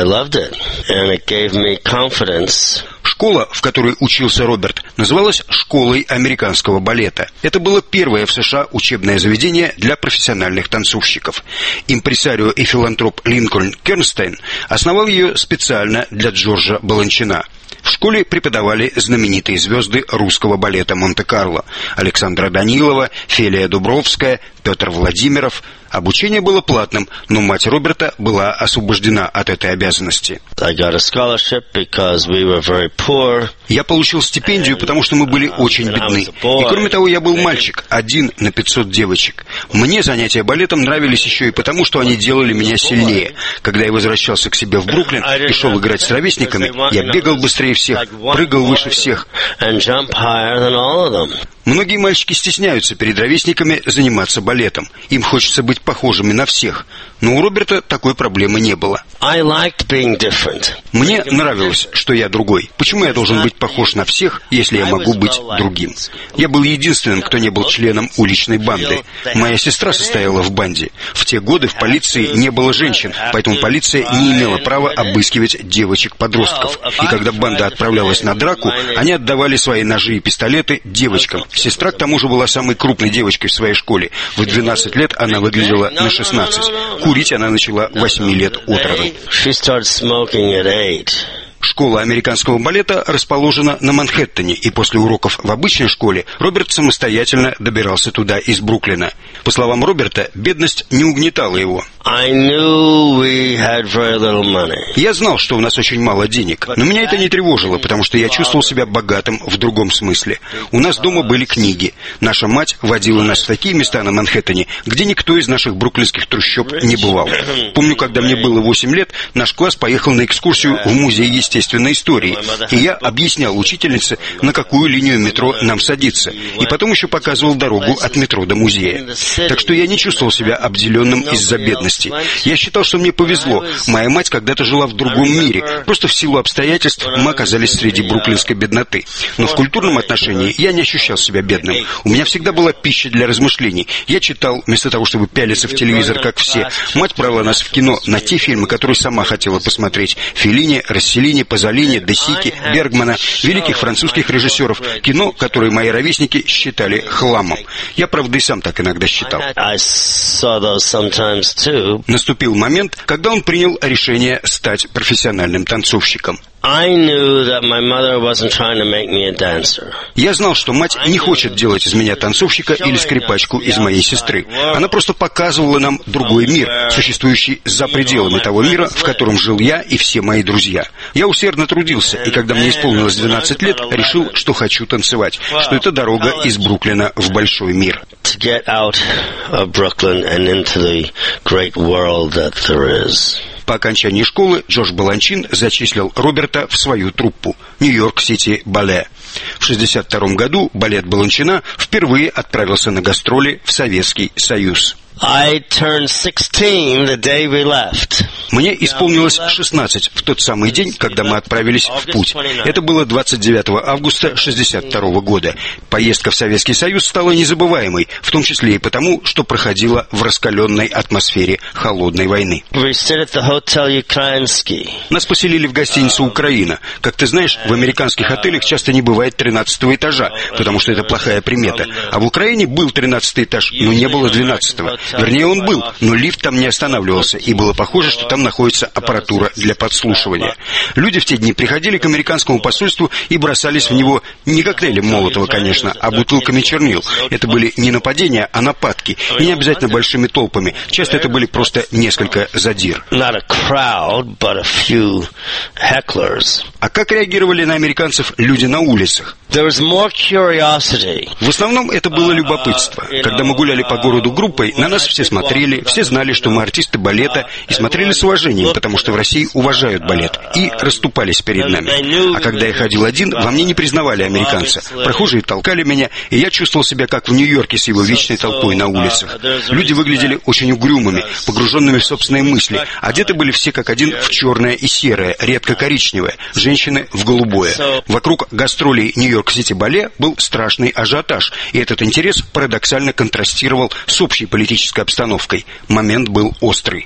Школа, в которой учился Роберт, называлась «Школой американского балета». Это было первое в США учебное заведение для профессиональных танцовщиков. Импресарио и филантроп Линкольн Керстейн основал ее специально для Джорджа Баланчина. В школе преподавали знаменитые звезды русского балета Монте-Карло: Александра Данилова, Фелия Дубровская, Петр Владимиров. Обучение было платным, но мать Роберта была освобождена от этой обязанности. Я получил стипендию, потому что мы были очень бедны. И кроме того, я был мальчик, один на пятьсот девочек. Мне занятия балетом нравились еще и потому, что они делали меня сильнее. Когда я возвращался к себе в Бруклин и шел играть с ровесниками, я бегал быстрее всех, прыгал выше всех. Многие мальчики стесняются перед ровесниками заниматься балетом. Им хочется быть похожими на всех. Но у Роберта такой проблемы не было. Мне нравилось, что я другой. Почему я должен быть похож на всех, если я могу быть другим? Я был единственным, кто не был членом уличной банды. Моя сестра состояла в банде. В те годы в полиции не было женщин, поэтому полиция не имела права обыскивать девочек-подростков. И когда банда отправлялась на драку, они отдавали свои ножи и пистолеты девочкам. Сестра, к тому же, была самой крупной девочкой в своей школе. В двенадцать лет она выглядела на шестнадцать. Курить она начала восемь лет от роду. Школа американского балета расположена на Манхэттене, и после уроков в обычной школе Роберт самостоятельно добирался туда из Бруклина. По словам Роберта, бедность не угнетала его. Я знал, что у нас очень мало денег, но меня это не тревожило, потому что я чувствовал себя богатым в другом смысле. У нас дома были книги. Наша мать водила нас в такие места на Манхэттене, где никто из наших бруклинских трущоб не бывал. Помню, когда мне было восемь лет, наш класс поехал на экскурсию в музей естественной истории, и я объяснял учительнице, на какую линию метро нам садиться, и потом еще показывал дорогу от метро до музея. Так что я не чувствовал себя обделенным из-за бедности. Я считал, что мне повезло. Моя мать когда-то жила в другом мире. Просто в силу обстоятельств мы оказались среди бруклинской бедноты. Но в культурном отношении я не ощущал себя бедным. У меня всегда была пища для размышлений. Я читал, вместо того, чтобы пялиться в телевизор, как все. Мать брала нас в кино на те фильмы, которые сама хотела посмотреть. Феллини, Росселлини, Пазолини, Де Сики, Бергмана, великих французских режиссеров. Кино, которые мои ровесники считали хламом. Я, правда, и сам так иногда считал. Наступил момент, когда он принял решение стать профессиональным танцовщиком. Я знал, что мать не хочет делать из меня танцовщика или скрипачку из моей сестры. Она просто показывала нам другой мир, существующий за пределами того мира, в котором жил я и все мои друзья. Я усердно трудился, и когда мне исполнилось двенадцать лет, решил, что хочу танцевать, что это дорога из Бруклина в большой мир. По окончании школы Джош Баланчин зачислил Роберта в свою труппу «Нью-Йорк-Сити Бале». В шестьдесят втором году балет Баланчина впервые отправился на гастроли в Советский Союз. I turned sixteen the day we left. Мне исполнилось шестнадцать в тот самый день, когда мы отправились в путь. Это было двадцать девятого августа шестьдесят второго года. Поездка в Советский Союз стала незабываемой, в том числе и потому, что проходила в раскаленной атмосфере холодной войны. We stayed at the Hotel Ukrainsky. Нас поселили в гостиницу «Украина». Как ты знаешь, в американских отелях часто не бывает тринадцатого этажа, потому что это плохая примета. А в Украине был тринадцатый этаж, но не было двенадцатого. Вернее, он был, но лифт там не останавливался, и было похоже, что там находится аппаратура для подслушивания. Люди в те дни приходили к американскому посольству и бросались в него не коктейлем Молотова, конечно, а бутылками чернил. Это были не нападения, а нападки, и не обязательно большими толпами. Часто это были просто несколько задир. А как реагировали на американцев люди на улицах? В основном это было любопытство. Когда мы гуляли по городу группой, на нас все смотрели, все знали, что мы артисты балета, и смотрели с уважением, потому что в России уважают балет, и расступались перед нами. А когда я ходил один, во мне не признавали американца. Прохожие толкали меня, и я чувствовал себя как в Нью-Йорке с его вечной толпой на улицах. Люди выглядели очень угрюмыми, погруженными в собственные мысли. Одеты были все как один в черное и серое, редко коричневое, женщины в голубое. Вокруг гастролей Нью-Йорк-Сити Бале был страшный ажиотаж, и этот интерес парадоксально контрастировал с общей политической обстановкой. Момент был острый.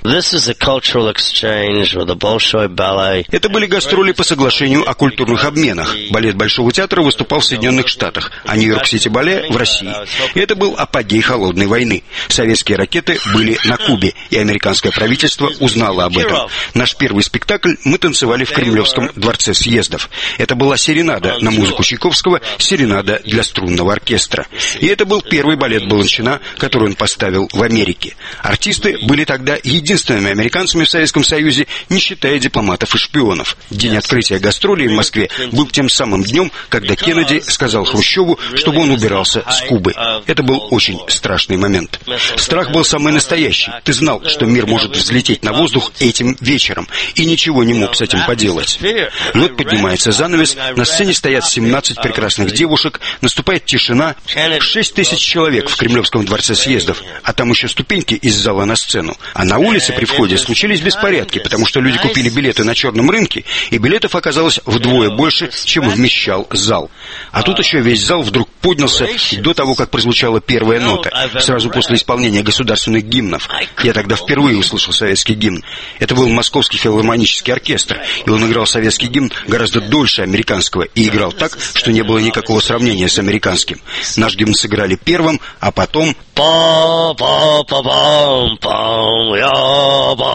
Это были гастроли по соглашению о культурных обменах. Балет Большого театра выступал в Соединенных Штатах, а Нью-Йорк-Сити Бале в России. И это был апогей холодной войны. Советские ракеты были на Кубе, и американское правительство узнало об этом. Наш первый спектакль мы танцевали в Кремлевском дворце съездов. Это была серенада на музыку Чайковского, серенада для струнного оркестра. И это был первый балет Баланчина, который он поставил в Америке. Артисты были тогда единственными американцами в Советском Союзе, не считая дипломатов и шпионов. День открытия гастролей в Москве был тем самым днем, когда Кеннеди сказал Хрущеву, чтобы он убирался с Кубы. Это был очень страшный момент. Страх был самый настоящий. Ты знал, что мир может взлететь на воздух этим вечером, и ничего не мог с этим поделать. И вот поднимается занавес, на сцене стоят семнадцать прекрасных девушек, наступает тишина, шесть тысяч человек в Кремлевском дворце съездов, а там еще ступеньки из зала на сцену. А на улице при входе случились беспорядки, потому что люди купили билеты на черном рынке, и билетов оказалось вдвое больше, чем вмещал зал. А тут еще весь зал вдруг поднялся до того, как прозвучала первая нота, сразу после исполнения государственных гимнов. Я тогда впервые услышал советский гимн. Это был Московский филармонический оркестр, и он играл советский гимн гораздо дольше американского, и играл так, что не было никакого сравнения с американским. Наш гимн сыграли первым, а потом...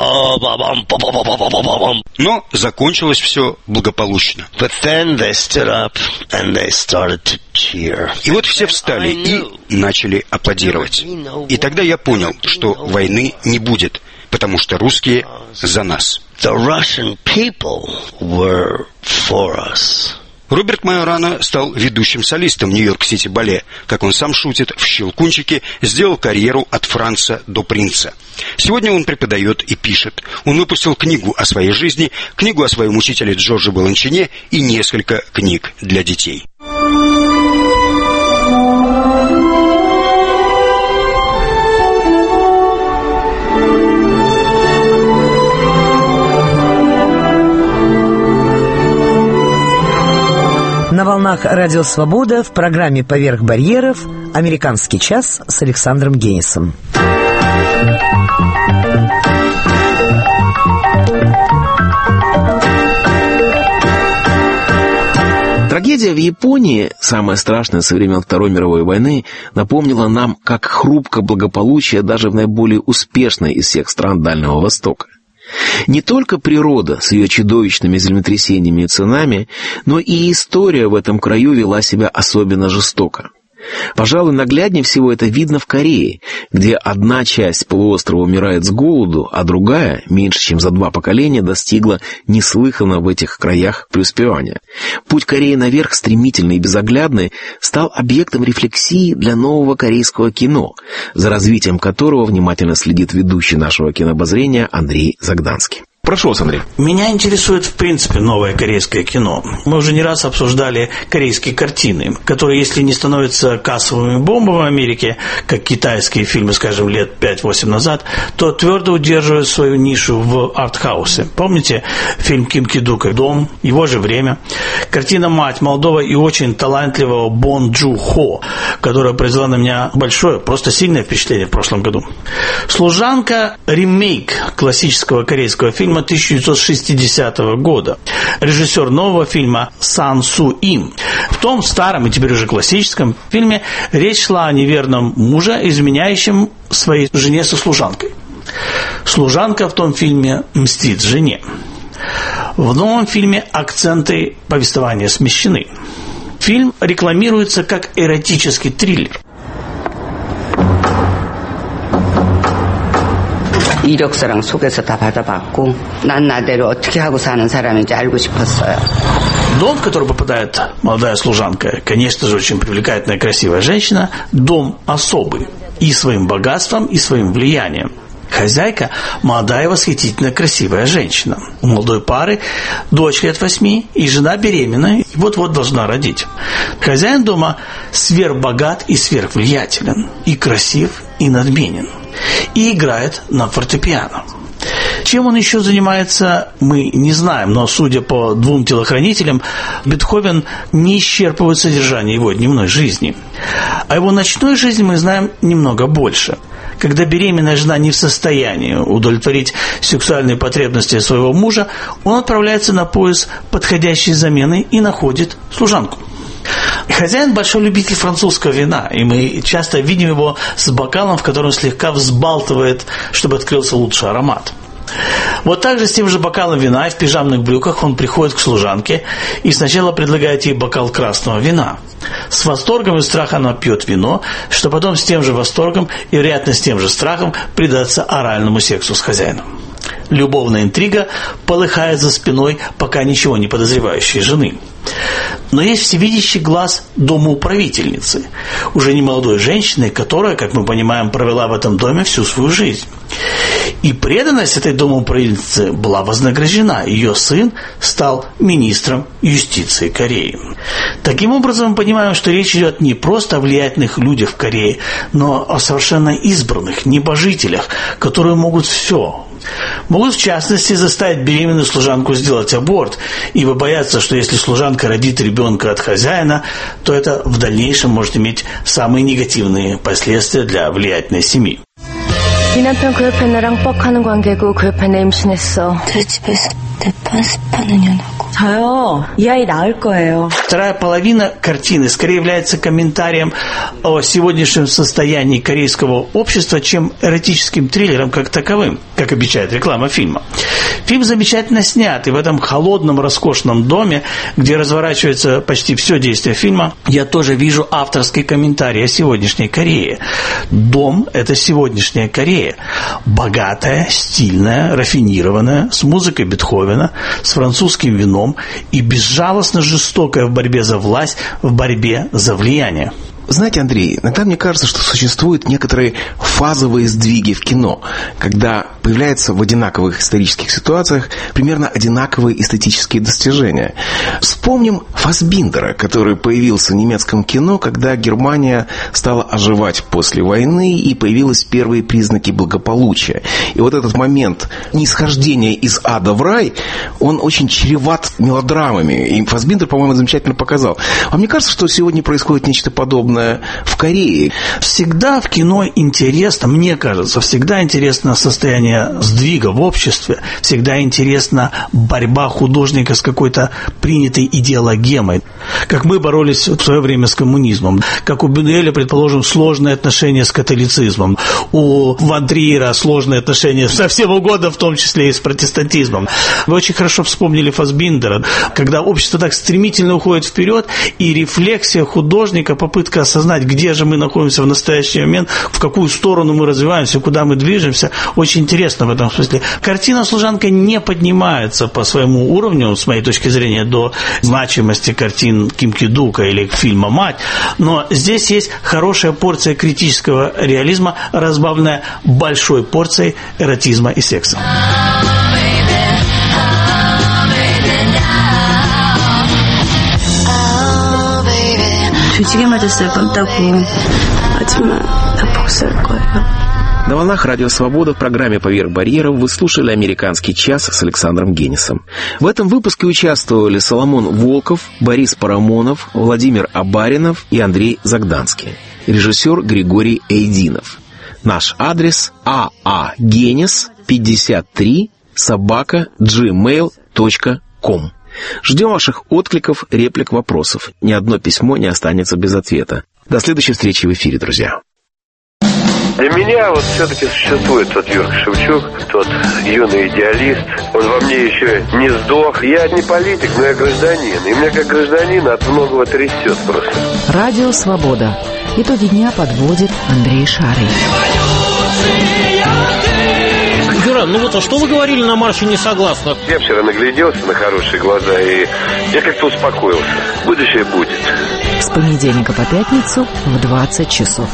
Но закончилось все благополучно. But then they stood up and they started to cheer. И вот все встали и начали аплодировать. И тогда я понял, что войны не будет, потому что русские за нас. The Russian people were for us. Роберт Майорано стал ведущим солистом Нью-Йорк-Сити Бале. Как он сам шутит, в «Щелкунчике» сделал карьеру от Франца до принца. Сегодня он преподает и пишет. Он выпустил книгу о своей жизни, книгу о своем учителе Джордже Баланчине и несколько книг для детей. На волнах Радио Свобода в программе «Поверх барьеров» «Американский час» с Александром Генисом. Трагедия в Японии, самая страшная со времен Второй мировой войны, напомнила нам, как хрупко благополучие даже в наиболее успешной из всех стран Дальнего Востока. Не только природа с ее чудовищными землетрясениями и цунами, но и история в этом краю вела себя особенно жестоко. Пожалуй, нагляднее всего это видно в Корее, где одна часть полуострова умирает с голоду, а другая, меньше чем за два поколения, достигла неслыханного в этих краях преуспевания. Путь Кореи наверх, стремительный и безоглядный, стал объектом рефлексии для нового корейского кино, за развитием которого внимательно следит ведущий нашего кинообозрения Андрей Загданский. Прошу вас, Андрей. Меня интересует, в принципе, новое корейское кино. Мы уже не раз обсуждали корейские картины, которые, если не становятся кассовыми бомбами в Америке, как китайские фильмы, скажем, лет пять-восемь назад, то твердо удерживают свою нишу в артхаусе. Помните фильм Ким Ки-дука «Дом», его же время. Картина «Мать» молодого и очень талантливого Бон Джу Хо, которая произвела на меня большое, просто сильное впечатление в прошлом году. «Служанка» – ремейк классического корейского фильма тысяча девятьсот шестидесятого года. Режиссер нового фильма Сан Су Им. В том старом и теперь уже классическом фильме речь шла о неверном муже, изменяющем своей жене со служанкой. Служанка в том фильме мстит жене. В новом фильме акценты повествования смещены. Фильм рекламируется как эротический триллер. 이력서랑 소개서 다 받아봤고 난 나대로 어떻게 하고 사는 사람인지 알고 싶었어요. Дом, в который попадает молодая служанка, конечно же, очень привлекательная, красивая женщина, дом особый и своим богатством, и своим влиянием. Хозяйка – молодая, восхитительная, красивая женщина. У молодой пары дочь лет восьми, и жена беременна, и вот-вот должна родить. Хозяин дома сверхбогат и сверхвлиятелен, и красив, и надменен, и играет на фортепиано. Чем он еще занимается, мы не знаем, но, судя по двум телохранителям, Бетховен не исчерпывает содержание его дневной жизни. О его ночной жизни мы знаем немного больше. Когда беременная жена не в состоянии удовлетворить сексуальные потребности своего мужа, он отправляется на поиск подходящей замены и находит служанку. Хозяин большой любитель французского вина, и мы часто видим его с бокалом, в котором слегка взбалтывает, чтобы открылся лучший аромат. Вот так же с тем же бокалом вина и в пижамных брюках он приходит к служанке и сначала предлагает ей бокал красного вина. С восторгом и страхом она пьет вино, что потом с тем же восторгом и, вероятно, с тем же страхом предаться оральному сексу с хозяином. Любовная интрига полыхает за спиной пока ничего не подозревающей жены. Но есть всевидящий глаз домоуправительницы, уже не молодой женщины, которая, как мы понимаем, провела в этом доме всю свою жизнь. И преданность этой домоуправительницы была вознаграждена. Ее сын стал министром юстиции Кореи. Таким образом, мы понимаем, что речь идет не просто о влиятельных людях в Корее, но о совершенно избранных, небожителях, которые могут все. Могут, в частности, заставить беременную служанку сделать аборт, ибо боятся, что если служанка родит ребенка от хозяина, то это в дальнейшем может иметь самые негативные последствия для влиятельной семьи. 네 남편 그 옆에 나랑 뻑하는 관계고 그 옆에 내 임신했어. 내 집에서 내 빤스 파는 년하고 저요. 이 아이 낳을 거예요. Вторая половина картины скорее является комментарием о сегодняшнем состоянии корейского общества, чем эротическим триллером как таковым, как обещает реклама фильма. Фильм замечательно снят, и в этом холодном, роскошном доме, где разворачивается почти все действие фильма, я тоже вижу авторский комментарий о сегодняшней Корее. Дом – это сегодняшняя Корея. Богатая, стильная, рафинированная, с музыкой Бетховена, с французским вином и безжалостно жестокая в борьбе за власть, в борьбе за влияние. Знаете, Андрей, иногда мне кажется, что существуют некоторые фазовые сдвиги в кино, когда появляются в одинаковых исторических ситуациях примерно одинаковые эстетические достижения. Вспомним Фассбиндера, который появился в немецком кино, когда Германия стала оживать после войны и появились первые признаки благополучия. И вот этот момент нисхождения из ада в рай, он очень чреват мелодрамами. И Фассбиндер, по-моему, замечательно показал. А мне кажется, что сегодня происходит нечто подобное в Корее. Всегда в кино интересно, мне кажется, всегда интересно состояние сдвига в обществе, всегда интересна борьба художника с какой-то принятой идеологемой. Как мы боролись в свое время с коммунизмом, как у Бюнюэля, предположим, сложные отношения с католицизмом, у Ван Триера сложные отношения со всем угодно, в том числе и с протестантизмом. Вы очень хорошо вспомнили Фассбиндера, когда общество так стремительно уходит вперед, и рефлексия художника, попытка осознать, где же мы находимся в настоящий момент, в какую сторону мы развиваемся, куда мы движемся, очень интересно в этом смысле. Картина «Служанка» не поднимается по своему уровню, с моей точки зрения, до значимости картин Ким Ки-дука или фильма «Мать», но здесь есть хорошая порция критического реализма, разбавленная большой порцией эротизма и секса. 주지게 맞았어요. 뻔 따고. 하지만 다 복수할 거예요. На волнах Радио Свобода в программе «Поверх барьеров» вы слушали «Американский час» с Александром Генисом. В этом выпуске участвовали Соломон Волков, Борис Парамонов, Владимир Абаринов и Андрей Загданский. Режиссер Григорий Эйдинов. Наш адрес ААГенис пятьдесят три собака джимейл точка ком. Ждем ваших откликов, реплик, вопросов. Ни одно письмо не останется без ответа. До следующей встречи в эфире, друзья. Для меня вот все-таки существует тот Юрка Шевчук, тот юный идеалист. Он во мне еще не сдох. Я не политик, но я гражданин. И меня как гражданина от многого трясет просто. Радио Свобода. Итоги дня подводит Андрей Шарый. Юран, ну вот, а что вы говорили на марше несогласных? Я вчера нагляделся на хорошие глаза, и я как-то успокоился. Будущее будет. С понедельника по пятницу в двадцать часов.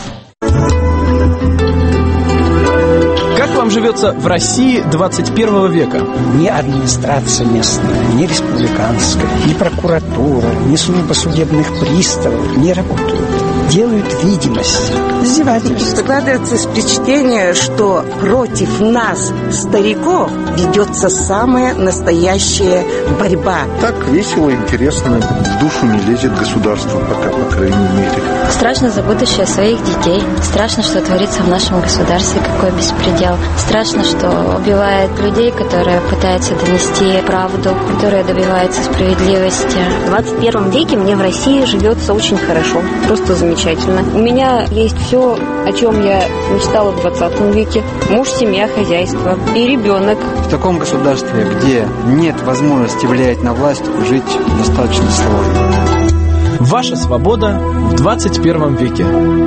Как вам живется в России двадцать первого века? Ни администрация местная, ни республиканская, ни прокуратура, ни служба судебных приставов не работают. Делают видимость. Издевательство. Складывается впечатление, что против нас, стариков, ведется самая настоящая борьба. Так весело, интересно. В душу не лезет государство, пока, по крайней мере. Страшно за будущее своих детей. Страшно, что творится в нашем государстве, какой беспредел. Страшно, что убивают людей, которые пытаются донести правду, которые добиваются справедливости. В двадцать первом веке мне в России живется очень хорошо. Просто замечательно. У меня есть все, о чем я мечтала в двадцатом веке. Муж, семья, хозяйство и ребенок. В таком государстве, где нет возможности влиять на власть, жить достаточно сложно. Ваша свобода в двадцать первом веке.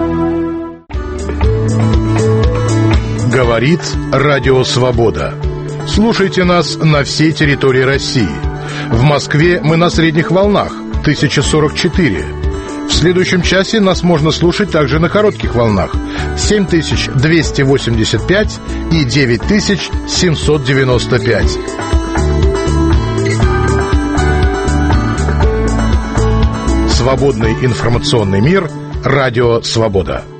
Говорит Радио Свобода. Слушайте нас на всей территории России. В Москве мы на средних волнах тысяча сорок четыре. В следующем часе нас можно слушать также на коротких волнах семь тысяч двести восемьдесят пять и девять тысяч семьсот девяносто пять. Свободный информационный мир. Радио Свобода.